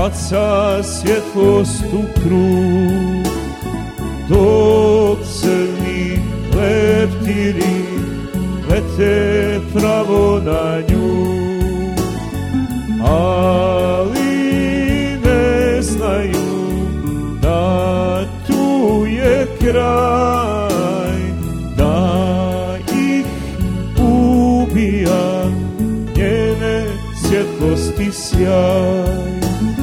baca svjetlost u krug, dok crni leptiri lete pravo na nju, ali ne znaju da tu je kraj, da ih ubija njene svjetlosti sjaj,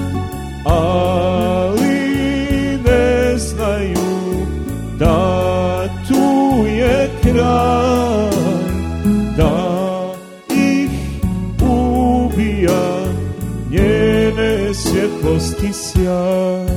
ali ne znaju da tu je kraj, da ih ubija njene svjetlosti sjaj.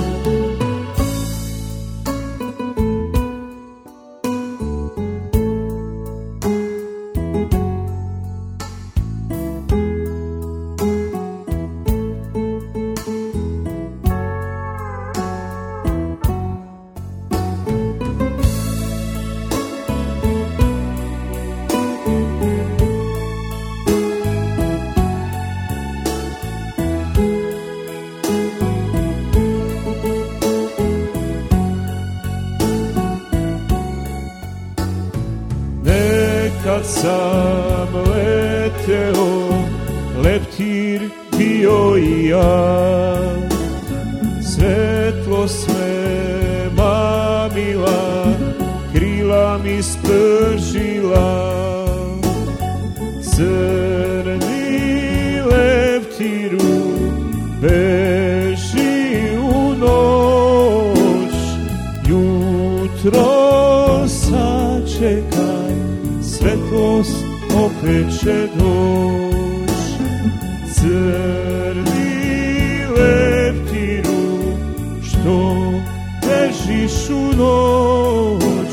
Kad sam leteo, leptir bio i ja, svetlost me mamila, krila mi spržila. Crni leptiru, beži u noć, jutro sačekaj, svetlost opet će doć. Crni leptiru, što bežiš u noć,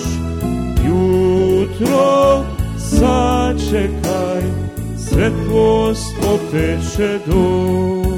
jutro sačekaj, svetlost opet će doć.